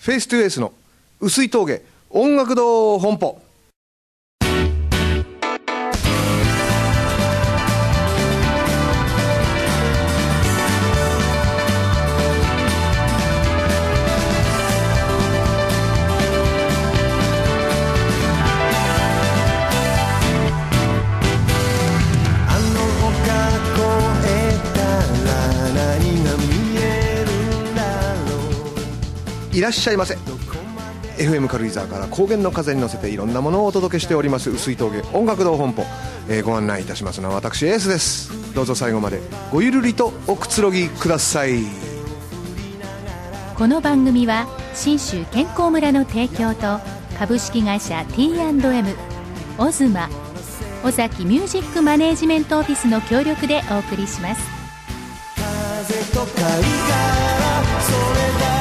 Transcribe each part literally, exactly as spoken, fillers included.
フェイストゥエースの碓井峠音楽堂本舗。いらっしゃいませ。 エフエム 軽井沢から高原の風に乗せていろんなものをお届けしております碓井峠音楽堂本舗、えー、ご案内いたしますのは私エースです。どうぞ最後までごゆるりとおくつろぎください。 この番組は信州健康村の提供と株式会社 ティーアンドエム オズマ尾崎ミュージックマネージメントオフィスの協力でお送りします。 風と貝殻それだ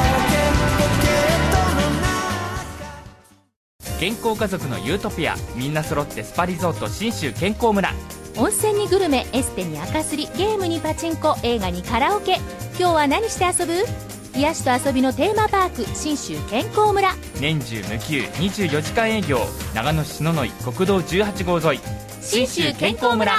健康家族のユートピア、みんな揃ってスパリゾート信州健康村。 温泉にグルメ、エステに赤すり、ゲームにパチンコ、映画にカラオケ。今日は何して遊ぶ？癒しと遊びのテーマパーク信州健康村。 年中無休にじゅうよじかん営業、長野市篠ノ井国道じゅうはち号沿い信州健康村。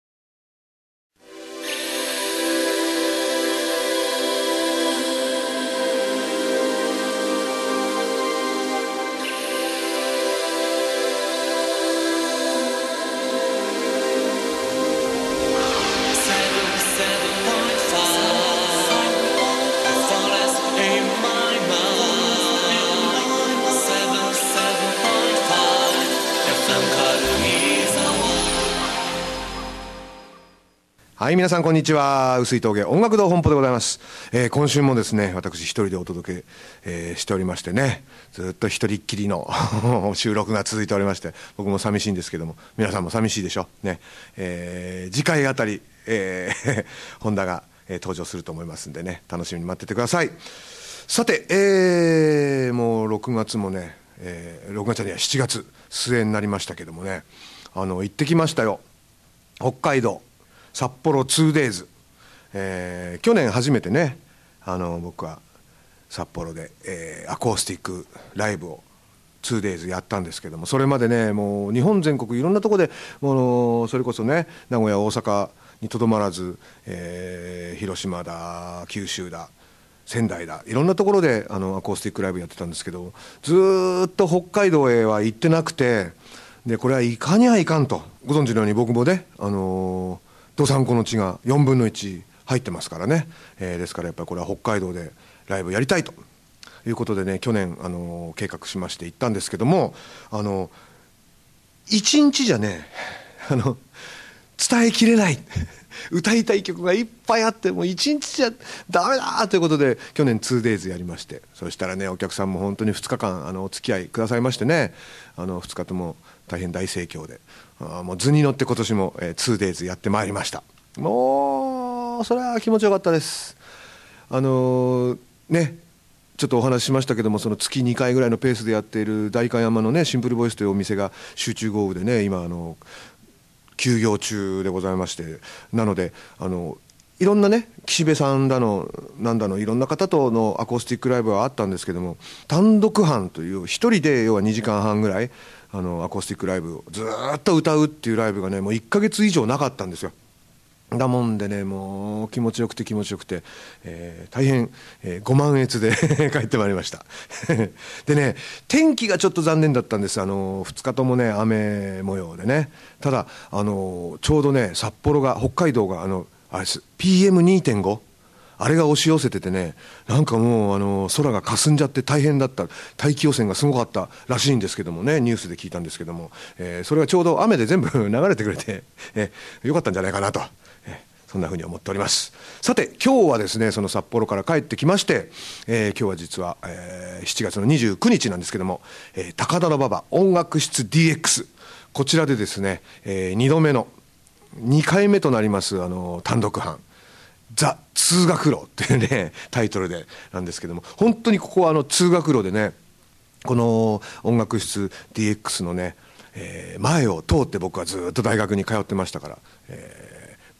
はい、皆さんこんにちは。碓井峠音楽堂本舗でございます。えー、今週もですね、私一人でお届け、えー、しておりましてね、ずっと一人っきりの収録が続いておりまして、僕も寂しいんですけども、皆さんも寂しいでしょね。えー、次回あたり、えー、本田が、えー、登場すると思いますんでね、楽しみに待っててください。さて、えー、もうろくがつもね、えー、ろくがつにはしちがつ末になりましたけどもね、あの行ってきましたよ、北海道札幌 ツーデイズ、えー、去年初めてね、あの僕は札幌で、えー、アコースティックライブを ツーデイズやったんですけども、それまでね、もう日本全国いろんなところで、もうそれこそね、名古屋大阪にとどまらず、えー、広島だ九州だ仙台だ、いろんなところであのアコースティックライブやってたんですけど、ずーっと北海道へは行ってなくて、でこれはいかにはいかんと、ご存知のように僕もね、あのー道産子の地がよんぶんのいち入ってますからね、えー、ですからやっぱりこれは北海道でライブやりたいということでね、去年、あのー、計画しまして行ったんですけども、あのー、いちにちじゃね、あの伝えきれない歌いたい曲がいっぱいあって、もういちにちじゃダメだということで去年 ツーデイズ やりまして、そしたらね、お客さんも本当にふつかかんあのお付き合いくださいましてね、あのふつかとも大変大盛況で、あもう図に乗って今年も、えー、ツーデイズ やってまいりました。もうそれは気持ちよかったです。あのー、ねちょっとお話ししましたけども、その月にかいぐらいのペースでやっている代官山のねシンプルボイスというお店が集中豪雨でね、今あの休業中でございまして、なのであのいろんなね、岸辺さんだのなんだのいろんな方とのアコースティックライブはあったんですけども、単独班という一人で要はにじかんはんぐらいあのアコースティックライブをずっと歌うっていうライブがね、もういっかげつ以上なかったんですよ。だもんでね、もう気持ちよくて気持ちよくて、えー、大変、えー、ご満悦で帰ってまいりましたでね、天気がちょっと残念だったんです。あのふつかともね雨模様でね、ただあのちょうどね札幌が北海道があのあれです ピーエムにてんご あれが押し寄せててね、なんかもうあの空が霞んじゃって大変だった、大気汚染がすごかったらしいんですけどもね、ニュースで聞いたんですけども、えー、それがちょうど雨で全部流れてくれて、えー、よかったんじゃないかなと、そんなふうに思っております。さて今日はですね、その札幌から帰ってきまして、えー、今日は実は、えー、しちがつのにじゅうくにちなんですけども、えー、高田馬場音楽室 ディーエックス、 こちらでですね、えー、にどめのにかいめとなりますあの単独班ザ通学路っていうねタイトルでなんですけども、本当にここはあの通学路でね、この音楽室 ディーエックス のね、えー、前を通って僕はずっと大学に通ってましたから、えー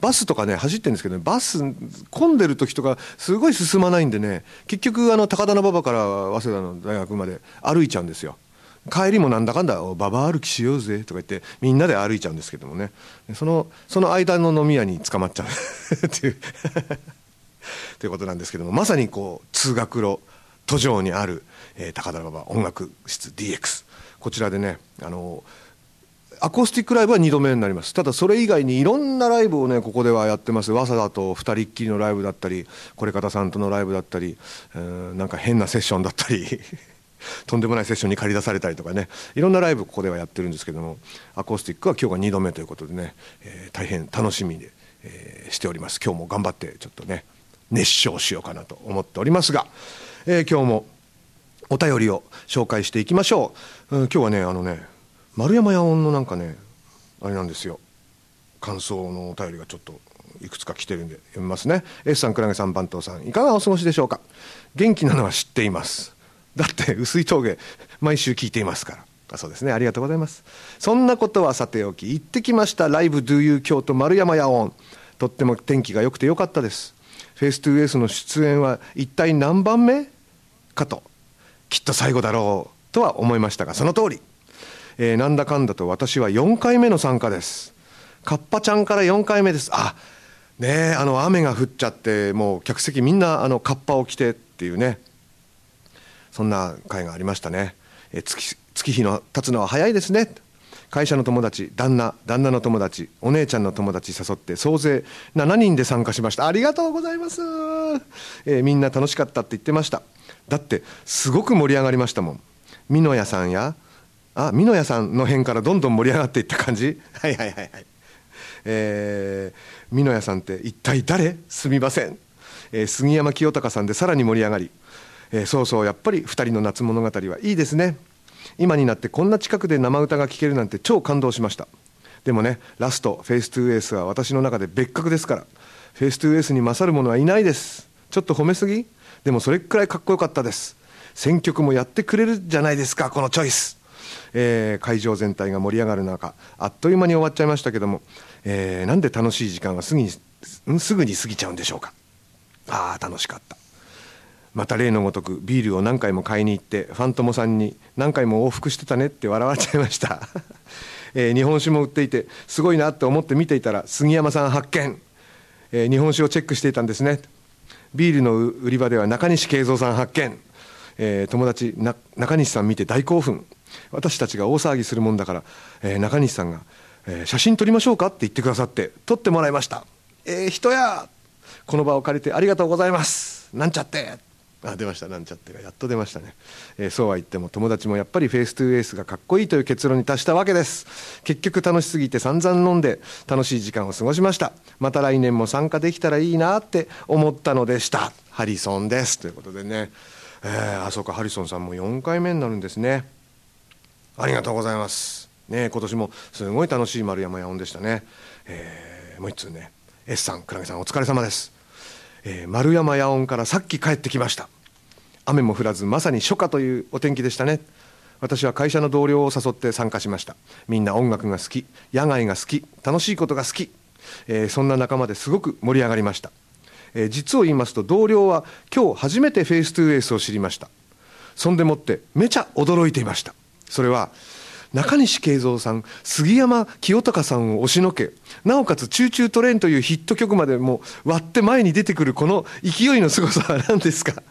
バスとかね走ってるんですけどね、バス混んでる時とかすごい進まないんでね、結局あの高田馬場から早稲田の大学まで歩いちゃうんですよ。帰りもなんだかんだ馬場歩きしようぜとか言ってみんなで歩いちゃうんですけどもね、そのその間の飲み屋に捕まっちゃうっていうということなんですけども、まさにこう通学路途上にある、えー、高田馬場音楽室 ディーエックス、 こちらでね、あのアコースティックライブはにどめになります。ただそれ以外にいろんなライブをねここではやってます。早稲田とふたりっきりのライブだったり、これ方さんとのライブだったり、うーんなんか変なセッションだったりとんでもないセッションに駆り出されたりとかね、いろんなライブここではやってるんですけども、アコースティックは今日がにどめということでね、えー、大変楽しみで、えー、しております。今日も頑張ってちょっとね熱唱しようかなと思っておりますが、えー、今日もお便りを紹介していきましょう。うん、今日はねあのね丸山野音のなんかねあれなんですよ、感想のお便りがちょっといくつか来てるんで読みますね。 S さん、クラゲさん、番頭さん、いかがお過ごしでしょうか。元気なのは知っています。だって薄い峠毎週聞いていますから。あ、そうですね、ありがとうございます。そんなことはさておき、行ってきました。ライブ Do You 京都丸山野音、とっても天気が良くて良かったです。フェイス トゥーエース の出演は一体何番目かと、きっと最後だろうとは思いましたが、その通り、えー、なんだかんだと私はよんかいめの参加です。カッパちゃんからよんかいめです。あねえ、あの雨が降っちゃってもう客席みんなあのカッパを着てっていうね、そんな会がありましたね。えー、月, 月日の経つのは早いですね。会社の友達、旦那、旦那の友達、お姉ちゃんの友達誘って総勢しちにんで参加しました。ありがとうございます。えー、みんな楽しかったって言ってました。だってすごく盛り上がりましたもん。美濃屋さんやあ美濃屋さんの辺からどんどん盛り上がっていった感じ。はいはいはいはい。えー、美濃屋さんって一体誰？すみません。えー、杉山清隆さんでさらに盛り上がり、えー、そうそう、やっぱりふたりの夏物語はいいですね。今になってこんな近くで生歌が聴けるなんて超感動しました。でもね、ラストフェイス トゥーエース は私の中で別格ですから、フェイス トゥーエース に勝る者はいないです。ちょっと褒めすぎ？でもそれくらいかっこよかったです。選曲もやってくれるじゃないですか、このチョイス。えー、会場全体が盛り上がる中、あっという間に終わっちゃいましたけども、えー、なんで楽しい時間がすぐに、すぐに過ぎちゃうんでしょうか。ああ楽しかった。また例のごとくビールを何回も買いに行って、ファントモさんに何回も往復してたねって笑われちゃいました、えー、日本酒も売っていてすごいなと思って見ていたら杉山さん発見、えー、日本酒をチェックしていたんですね。ビールの売り場では中西慶三さん発見、えー、友達な中西さん見て大興奮。私たちが大騒ぎするもんだから、えー、中西さんが、えー、写真撮りましょうかって言ってくださって撮ってもらいました。えー、人やこの場を借りてありがとうございます。なんちゃってあ出ました、なんちゃってがやっと出ましたね。えー、そうは言っても友達もやっぱりフェイス トゥーエース がかっこいいという結論に達したわけです。結局楽しすぎて散々飲んで楽しい時間を過ごしました。また来年も参加できたらいいなって思ったのでした。ハリソンですということでね、えー、あそうかハリソンさんもよんかいめになるんですね。ありがとうございますね。今年もすごい楽しい丸山野音でしたね。えー、もう一通ね、 S さん、クラゲさんお疲れ様です。えー、丸山野音からさっき帰ってきました。雨も降らずまさに初夏というお天気でしたね。私は会社の同僚を誘って参加しました。みんな音楽が好き、野外が好き、楽しいことが好き、えー、そんな仲間ですごく盛り上がりました。えー、実を言いますと同僚は今日初めてフェイス トゥーエース を知りました。そんでもってめちゃ驚いていました。それは中西慶三さん、杉山清隆さんを押しのけ、なおかつチューチュートレインというヒット曲までも割って前に出てくるこの勢いのすごさは何ですか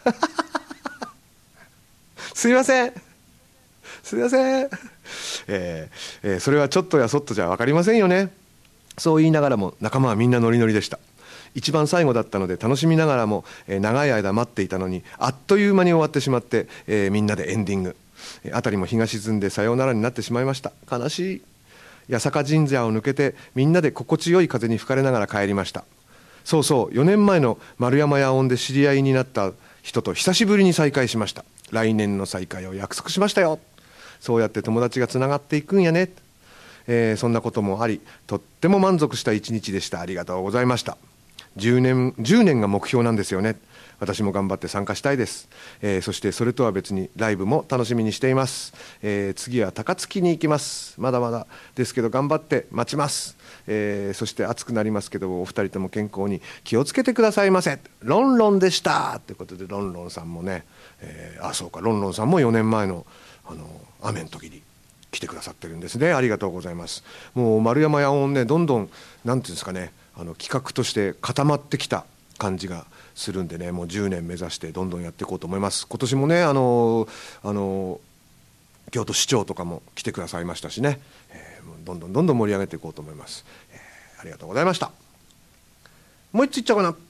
すいませんすいません、えーえー、それはちょっとやそっとじゃ分かりませんよね。そう言いながらも仲間はみんなノリノリでした。一番最後だったので楽しみながらも、えー、長い間待っていたのにあっという間に終わってしまって、えー、みんなでエンディング、辺りも日が沈んでさようならになってしまいました。悲しい。八坂神社を抜けてみんなで心地よい風に吹かれながら帰りました。そうそうよねんまえの丸山野音で知り合いになった人と久しぶりに再会しました。来年の再会を約束しましたよ。そうやって友達がつながっていくんやね、えー、そんなこともありとっても満足した一日でした。ありがとうございました。じゅうねん、じゅうねんが目標なんですよね。 私も頑張って参加したいです、えー、そしてそれとは別にライブも楽しみにしています、えー、次は高槻に行きます。まだまだですけど頑張って待ちます、えー、そして暑くなりますけどお二人とも健康に気をつけてくださいませ。ロンロンでしたということで、ロンロンさんもね、えー、あそうかロンロンさんもよねんまえのあの雨の時に来てくださってるんですね。ありがとうございます。もう丸山野音ね、どんどんなんていうんですかね、あの企画として固まってきた感じがするんでね、もうじゅうねん目指してどんどんやっていこうと思います。今年もね、あのあの京都市長とかも来てくださいましたしね、えー、どんどんどんどん盛り上げていこうと思います、えー、ありがとうございました。もう一ついっちゃおうかな。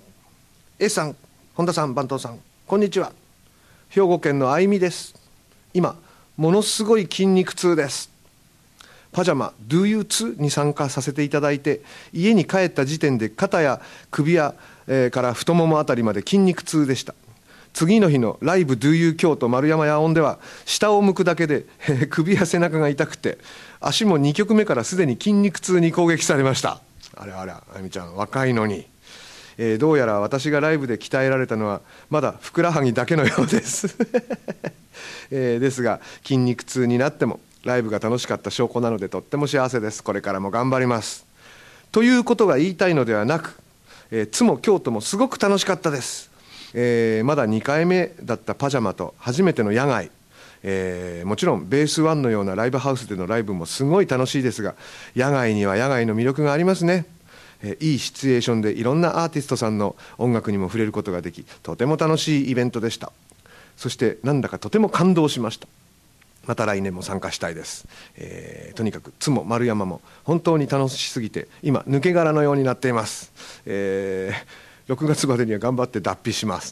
A さん、本田さん、番頭さん、こんにちは。兵庫県のあいみです。今ものすごい筋肉痛です。パジャマ Do You ツー に参加させていただいて、家に帰った時点で肩や首や、えー、から太ももあたりまで筋肉痛でした。次の日のライブ Do You 京都丸山野音では下を向くだけで、えー、首や背中が痛くて、足もにきょくめからすでに筋肉痛に攻撃されました。あれあれ、あゆみちゃん若いのに、えー、どうやら私がライブで鍛えられたのはまだふくらはぎだけのようです、えー、ですが筋肉痛になってもライブが楽しかった証拠なのでとっても幸せです。これからも頑張りますということが言いたいのではなく、えー、津も京都もすごく楽しかったです、えー、まだにかいめだったパジャマと初めての野外、えー、もちろんベースワンのようなライブハウスでのライブもすごい楽しいですが、野外には野外の魅力がありますね。えー、いいシチュエーションでいろんなアーティストさんの音楽にも触れることができ、とても楽しいイベントでした。そしてなんだかとても感動しました。また来年も参加したいです、えー、とにかく津も丸山も本当に楽しすぎて今抜け殻のようになっています、えー、ろくがつまでには頑張って脱皮します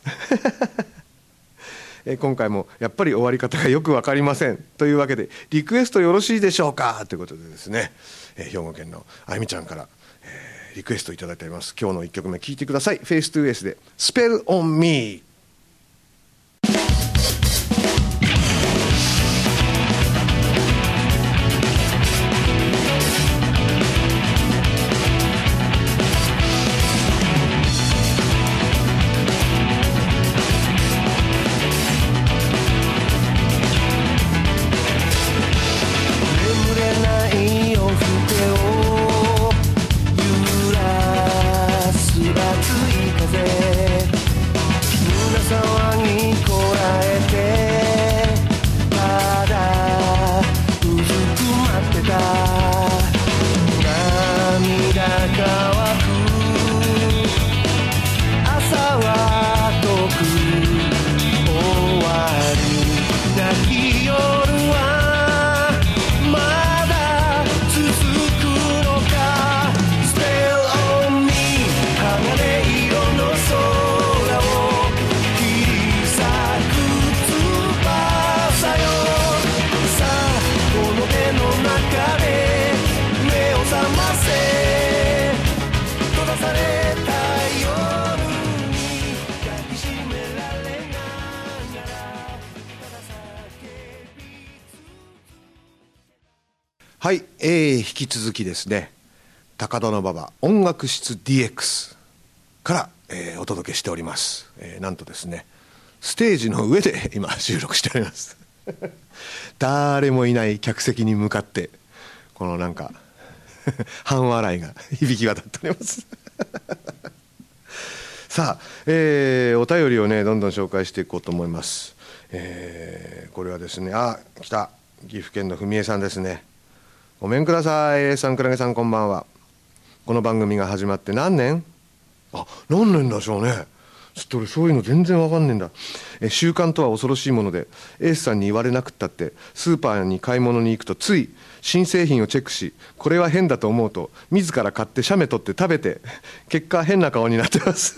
えー、今回もやっぱり終わり方がよく分かりませんというわけで、リクエストよろしいでしょうかということでですね、えー、兵庫県のあゆみちゃんから、えー、リクエストいただいております。今日のいっきょくめ聴いてください。フェイストゥーエースでスペルオンミー。はい、えー、引き続きですね、高田馬場音楽室 ディーエックス から、えー、お届けしております、えー、なんとですね、ステージの上で今収録しております誰もいない客席に向かってこのなんか半笑いが響き渡っておりますさあ、えー、お便りをねどんどん紹介していこうと思います、えー、これはですね、あ、来た、岐阜県の文江さんですね。ごめんください、Aさん、くらげさん、こんばんは。この番組が始まって何年？あ、何年でしょうね。ちょっと俺そういうの全然わかんねえんだ。え習慣とは恐ろしいもので、エースさんに言われなくったってスーパーに買い物に行くとつい新製品をチェックし、これは変だと思うと自ら買って写メ撮って食べて、結果変な顔になってます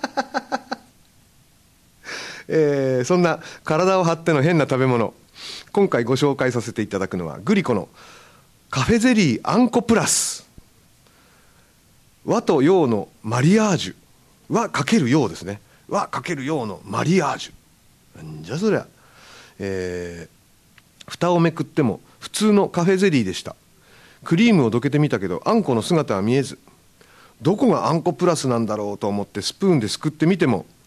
えー、そんな体を張っての変な食べ物、今回ご紹介させていただくのはグリコのカフェゼリーあんこプラス。和と洋のマリアージュ、和かける洋ですね、和かける洋のマリアージュ、なんじゃそりゃ、えー、蓋をめくっても普通のカフェゼリーでした。クリームをどけてみたけどあんこの姿は見えず、どこがあんこプラスなんだろうと思ってスプーンですくってみても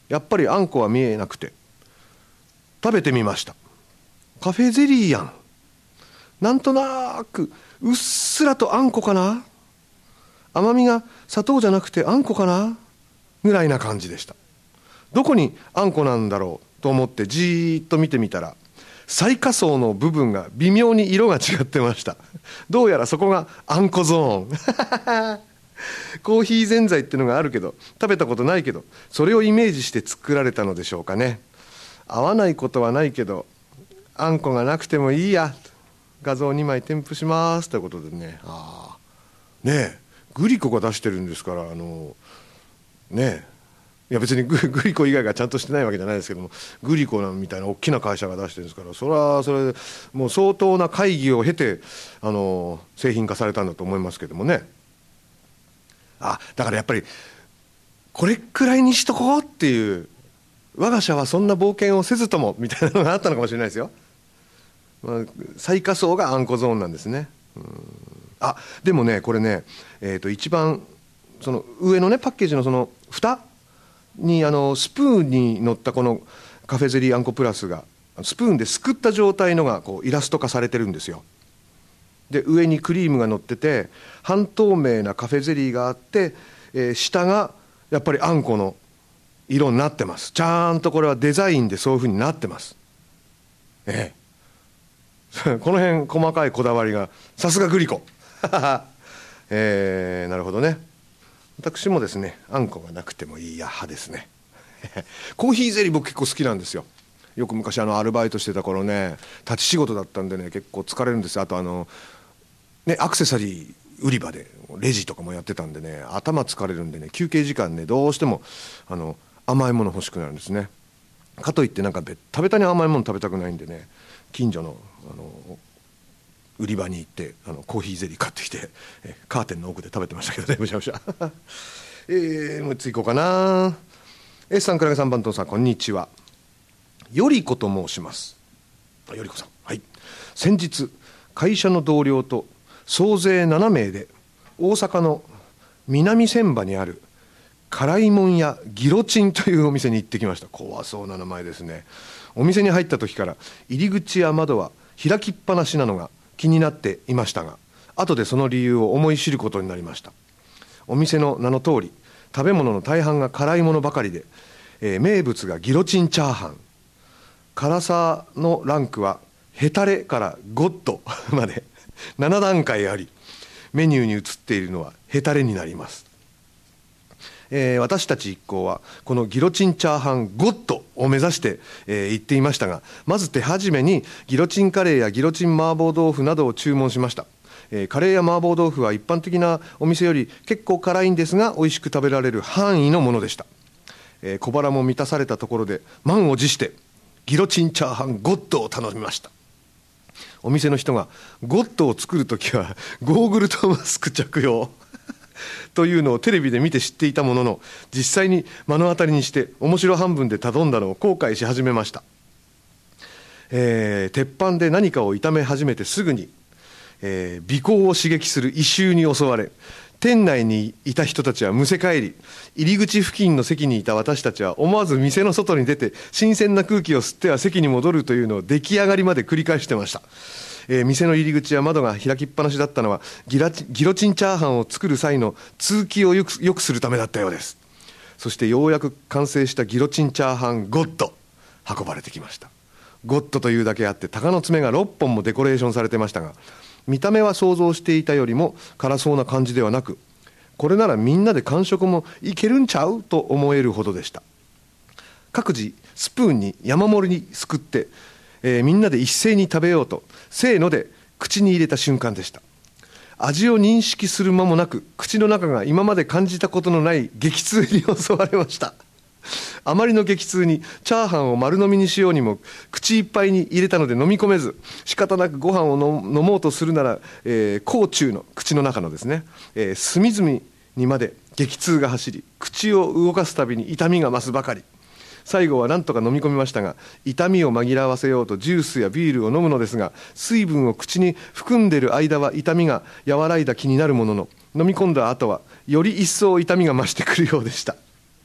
やっぱりあんこは見えなくて食べてみました。カフェゼリーやん。なんとなくうっすらとあんこかな、甘みが砂糖じゃなくてあんこかなぐらいな感じでした。どこにあんこなんだろうと思ってじーっと見てみたら、最下層の部分が微妙に色が違ってました。どうやらそこがあんこゾーン。コーヒーぜんざいっていうのがあるけど食べたことないけど、それをイメージして作られたのでしょうかね。合わないことはないけどあんこがなくてもいいや。画像にまい添付しますということでね。ああねえ、グリコが出してるんですから、あのねえ、いや別に グ, グリコ以外がちゃんとしてないわけじゃないですけども、グリコみたいな大きな会社が出してるんですから、それはそれでもう相当な会議を経てあの製品化されたんだと思いますけどもね。あ、だからやっぱりこれくらいにしとこうっていう、我が社はそんな冒険をせずともみたいなのがあったのかもしれないですよ。まあ、最下層があんこゾーンなんですね。うん、あ、でもねこれね、えー、と一番その上のねパッケージのその蓋にあのスプーンに乗ったこのカフェゼリーあんこプラスがスプーンですくった状態のがこうイラスト化されてるんですよ。で上にクリームが乗ってて半透明なカフェゼリーがあって、えー、下がやっぱりあんこの色になってます。ちゃんとこれはデザインでそういう風になってます。ええこの辺細かいこだわりがさすがグリコ。えー、なるほどね。私もですねあんこがなくてもいいや派ですね。コーヒーゼリー僕結構好きなんですよ。よく昔あのアルバイトしてた頃ね、立ち仕事だったんでね結構疲れるんですよ。あとあのねアクセサリー売り場でレジとかもやってたんでね、頭疲れるんでね、休憩時間ねどうしてもあの甘いもの欲しくなるんですね。かといってなんかべったべたに甘いもの食べたくないんでね、近所のあの売り場に行ってあのコーヒーゼリー買ってきてえカーテンの奥で食べてましたけどね、むしゃむしゃ。えー、もう次行こうかな。 S さん、倉毛さん、番頭さん、こんにちは。よりこと申します。よりこさん、はい。先日会社の同僚と総勢ななめいで大阪の南千葉にある辛いもん屋ギロチンというお店に行ってきました。怖そうな名前ですね。お店に入った時から入り口や窓は開きっぱなしなのが気になっていましたが、後でその理由を思い知ることになりました。お店の名の通り食べ物の大半が辛いものばかりで、えー、名物がギロチンチャーハン。辛さのランクはヘタレからゴッドまでなな段階あり、メニューに写っているのはヘタレになります。えー、私たち一行はこのギロチンチャーハンゴッドを目指して、えー、行っていましたが、まず手始めにギロチンカレーやギロチン麻婆豆腐などを注文しました。えー、カレーや麻婆豆腐は一般的なお店より結構辛いんですが美味しく食べられる範囲のものでした。えー、小腹も満たされたところで満を持してギロチンチャーハンゴッドを頼みました。お店の人がゴッドを作るときはゴーグルとマスク着用というのをテレビで見て知っていたものの、実際に目の当たりにして面白半分で頼んだのを後悔し始めました。えー、鉄板で何かを炒め始めてすぐに、えー、鼻孔を刺激する異臭に襲われ、店内にいた人たちはむせ返り、入り口付近の席にいた私たちは思わず店の外に出て新鮮な空気を吸っては席に戻るというのを出来上がりまで繰り返してました。えー、店の入り口や窓が開きっぱなしだったのはギラチギロチンチャーハンを作る際の通気をよく、よくするためだったようです。そしてようやく完成したギロチンチャーハンゴッド運ばれてきました。ゴッドというだけあって鷹の爪がろっぽんもデコレーションされてましたが、見た目は想像していたよりも辛そうな感じではなく、これならみんなで完食もいけるんちゃうと思えるほどでした。各自スプーンに山盛りにすくって、えー、みんなで一斉に食べようとせーので口に入れた瞬間でした。味を認識する間もなく口の中が今まで感じたことのない激痛に襲われました。あまりの激痛にチャーハンを丸飲みにしようにも口いっぱいに入れたので飲み込めず、仕方なくご飯を飲もうとするなら、えー、口中の口の中のですね、えー、隅々にまで激痛が走り、口を動かすたびに痛みが増すばかり。最後は何とか飲み込みましたが、痛みを紛らわせようとジュースやビールを飲むのですが、水分を口に含んでいる間は痛みが和らいだ気になるものの、飲み込んだ後はより一層痛みが増してくるようでした。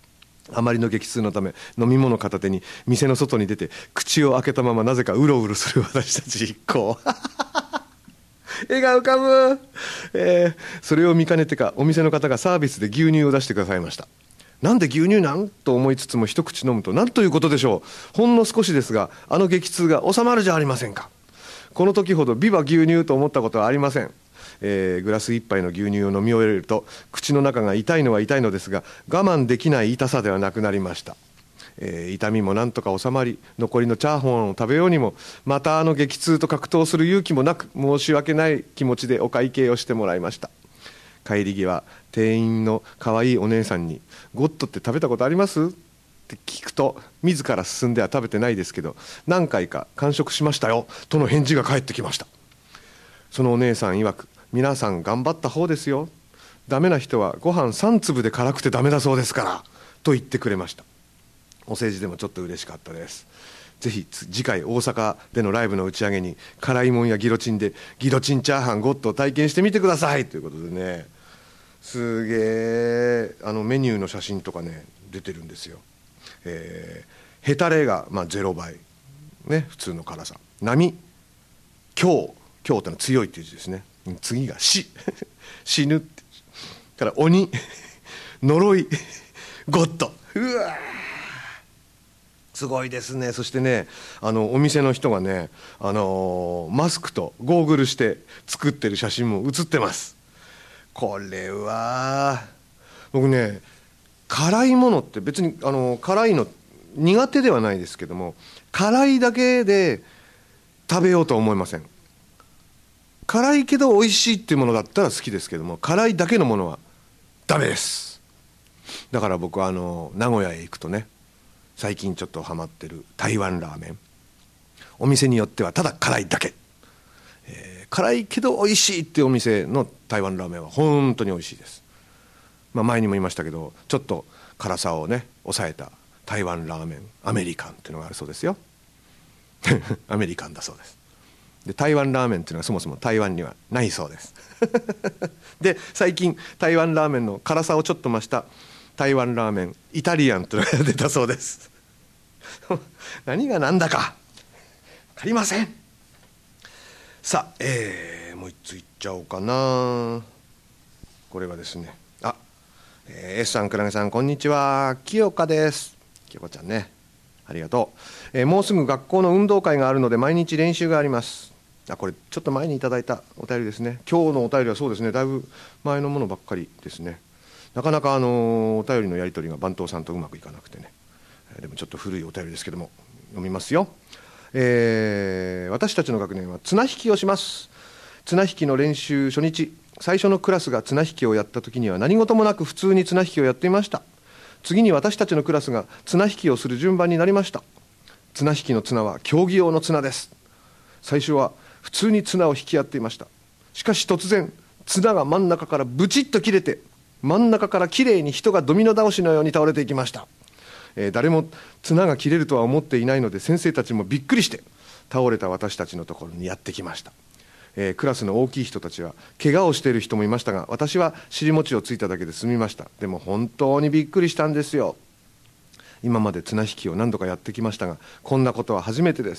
あまりの激痛のため飲み物片手に店の外に出て口を開けたままなぜかうろうろする私たち一行絵が浮かぶ、えー、それを見かねてかお店の方がサービスで牛乳を出してくださいました。なんで牛乳なんと思いつつも一口飲むとなんということでしょう。ほんの少しですがあの激痛が収まるじゃありませんか。この時ほどビバ牛乳と思ったことはありません。えー、グラス一杯の牛乳を飲み終えると口の中が痛いのは痛いのですが我慢できない痛さではなくなりました。えー、痛みもなんとか収まり残りのチャーハンを食べようにもまたあの激痛と格闘する勇気もなく申し訳ない気持ちでお会計をしてもらいました。帰り際店員の可愛いお姉さんにゴッドって食べたことありますって聞くと自ら進んでは食べてないですけど何回か完食しましたよとの返事が返ってきました。そのお姉さん曰く皆さん頑張った方ですよ。ダメな人はご飯さん粒で辛くてダメだそうですからと言ってくれました。お世辞でもちょっと嬉しかったです。ぜひ次回大阪でのライブの打ち上げに辛いもんやギロチンでギロチンチャーハンゴッドを体験してみてくださいということでね、すげえあのメニューの写真とかね出てるんですよ。えー、ヘタレがまあゼロばいね、普通の辛さ。波強強ってのは強いっていう字ですね。次が死死ぬってから鬼呪いゴッド。うわすごいですね。そしてねあのお店の人がね、あのー、マスクとゴーグルして作ってる写真も写ってます。これは僕ね辛いものって別にあの辛いの苦手ではないですけども辛いだけで食べようとは思いません。辛いけど美味しいっていうものだったら好きですけども辛いだけのものはダメです。だから僕はあの名古屋へ行くとね最近ちょっとハマってる台湾ラーメン、お店によってはただ辛いだけ、えー、辛いけど美味しいっていうお店の台湾ラーメンは本当に美味しいです。まあ、前にも言いましたけどちょっと辛さをね抑えた台湾ラーメンアメリカンっていうのがあるそうですよアメリカンだそうです。で台湾ラーメンっていうのはそもそも台湾にはないそうですで最近台湾ラーメンの辛さをちょっと増した台湾ラーメンイタリアンというのが出たそうです何が何だか分かりません。さあ、えー、もう一ついっちゃおうかな。これはですねあ、えー、S さん、クラゲさんこんにちは、清香です。清香ちゃんねありがとう、えー、もうすぐ学校の運動会があるので毎日練習があります。あこれちょっと前にいただいたお便りですね。今日のお便りはそうですねだいぶ前のものばっかりですね。なかなかあのお便りのやり取りが番頭さんとうまくいかなくてね、でもちょっと古いお便りですけども読みますよ。えー、私たちの学年は綱引きをします。綱引きの練習初日最初のクラスが綱引きをやった時には何事もなく普通に綱引きをやっていました。次に私たちのクラスが綱引きをする順番になりました。綱引きの綱は競技用の綱です。最初は普通に綱を引き合っていました。しかし突然綱が真ん中からブチッと切れて真ん中からきれいに人がドミノ倒しのように倒れていきました。えー、誰も綱が切れるとは思っていないので先生たちもびっくりして倒れた私たちのところにやってきました。えー、クラスの大きい人たちは怪我をしている人もいましたが私は尻餅をついただけで済みました。でも本当にびっくりしたんですよ。今まで綱引きを何度かやってきましたがこんなことは初めてです。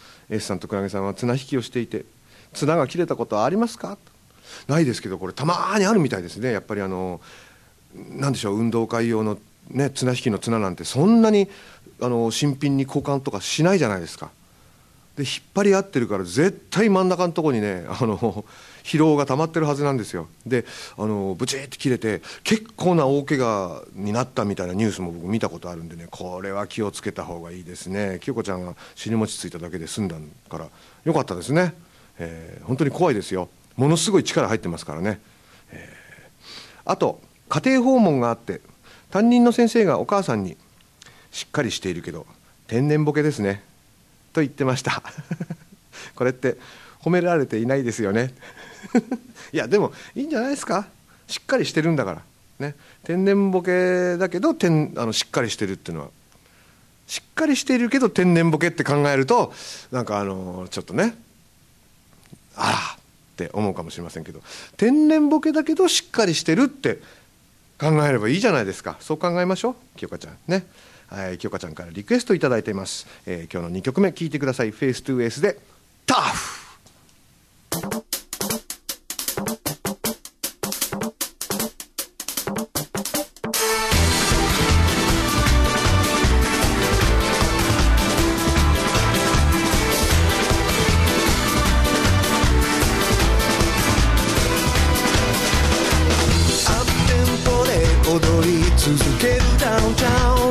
S さんとクラゲさんは綱引きをしていて綱が切れたことはありますか？ないですけどこれたまにあるみたいですね。やっぱりあのなんでしょう運動会用の、ね、綱引きの綱なんてそんなにあの新品に交換とかしないじゃないですか。で引っ張り合ってるから絶対真ん中のところにねあの疲労が溜まってるはずなんですよ。であのブチッて切れて結構な大怪我になったみたいなニュースも僕見たことあるんでねこれは気をつけた方がいいですね。清子ちゃんが尻餅ついただけで済んだからよかったですね。えー、本当に怖いですよ。ものすごい力入ってますからね。えー、あと家庭訪問があって担任の先生がお母さんにしっかりしているけど天然ボケですねと言ってましたこれって褒められていないですよねいやでもいいんじゃないですか。しっかりしてるんだからね。天然ボケだけど天あのしっかりしてるっていうのはしっかりしているけど天然ボケって考えるとなんかあのちょっとねあらって思うかもしれませんけど天然ボケだけどしっかりしてるって考えればいいじゃないですか。そう考えましょう、清香ちゃんね。はい、清香ちゃんからリクエストいただいています、えー、今日のにきょくめ聴いてください。フェイストゥーエースでタフ。 踊り続けるダウンタウン、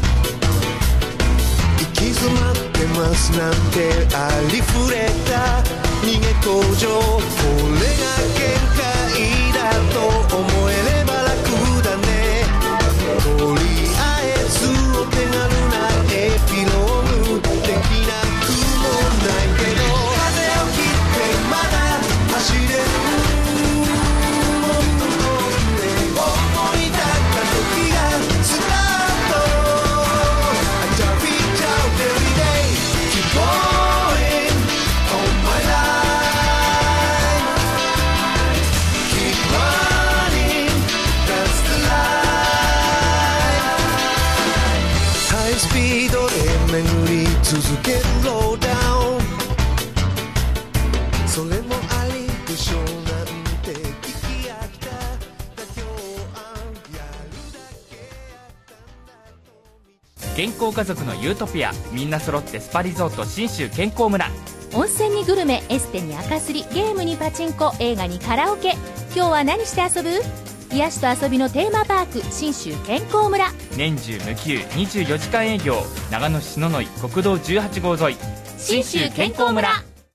行き詰まってますなんてありふれた逃げ工場、これが限界だと思えれば楽だね。とりあえずお手軽なエピローグできなくもないけど、風を切ってまだ走れる、続けるローダウン、それもありでしょうなんて聞き飽きた妥協案、やるだけやったんだと。 健康家族のユートピア、みんな揃ってスパリゾート信州健康村。 温泉にグルメ、エステに赤すり、ゲームにパチンコ、映画にカラオケ。今日は何して遊ぶ？癒しと遊びのテーマパーク、信州健康村。 年中無休にじゅうよじかん営業、長野市篠ノ井国道じゅうはちごう沿い、信州健康村。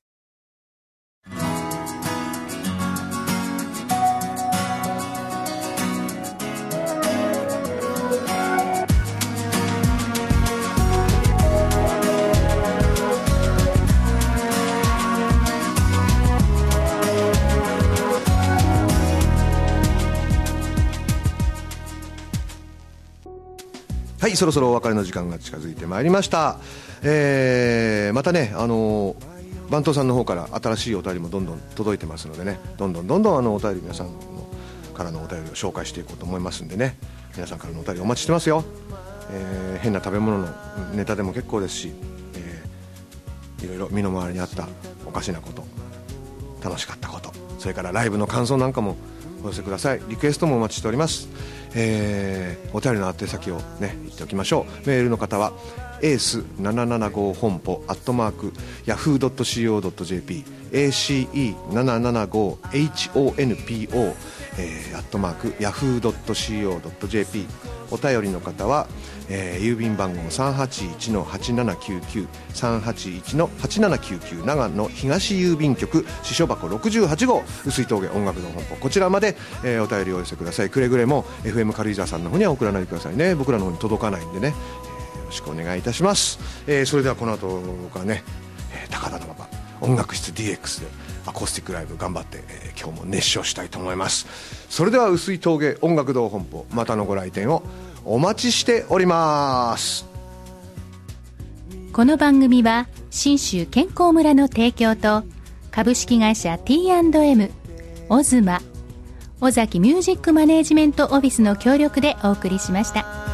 はい、そろそろお別れの時間が近づいてまいりました、えー、またね、あのー、番頭さんの方から新しいお便りもどんどん届いてますのでね、どんどんどんどんあのお便り、皆さんのからのお便りを紹介していこうと思いますんでね、皆さんからのお便りお待ちしてますよ、えー、変な食べ物のネタでも結構ですし、えー、いろいろ身の回りにあったおかしなこと、楽しかったこと、それからライブの感想なんかもお寄せください。リクエストもお待ちしております。えー、お便りの宛先をね言っておきましょう。メールの方はエースななななご本舗アットマークヤフー ドットシーオー ドット ジェーピー エーシーイーななななご エイチオーエヌピーオー えー、アットマークヤフー ドットシーオー ドット ジェーピー。 お便りの方は、えー、郵便番号 さんはちいちのはちななきゅうきゅう さんはちいちのはちななきゅうきゅう 長野東郵便局支所箱ろくじゅうはち号碓井峠音楽の本舗、こちらまで、えー、お便りをお寄せください。くれぐれも エフエム 軽井沢さんの方には送らないでくださいね。僕らの方に届かないんでね、えー、よろしくお願いいたします。えー、それではこの後がね、えー、高田馬場音楽室 ディーエックス でアコースティックライブ頑張って、えー、今日も熱唱したいと思います。それでは碓井峠音楽堂本舗、またのご来店をお待ちしております。 この番組は信州健康村の提供と株式会社 ティーアンドエム、 オズマ、尾崎ミュージックマネージメントオフィスの協力でお送りしました。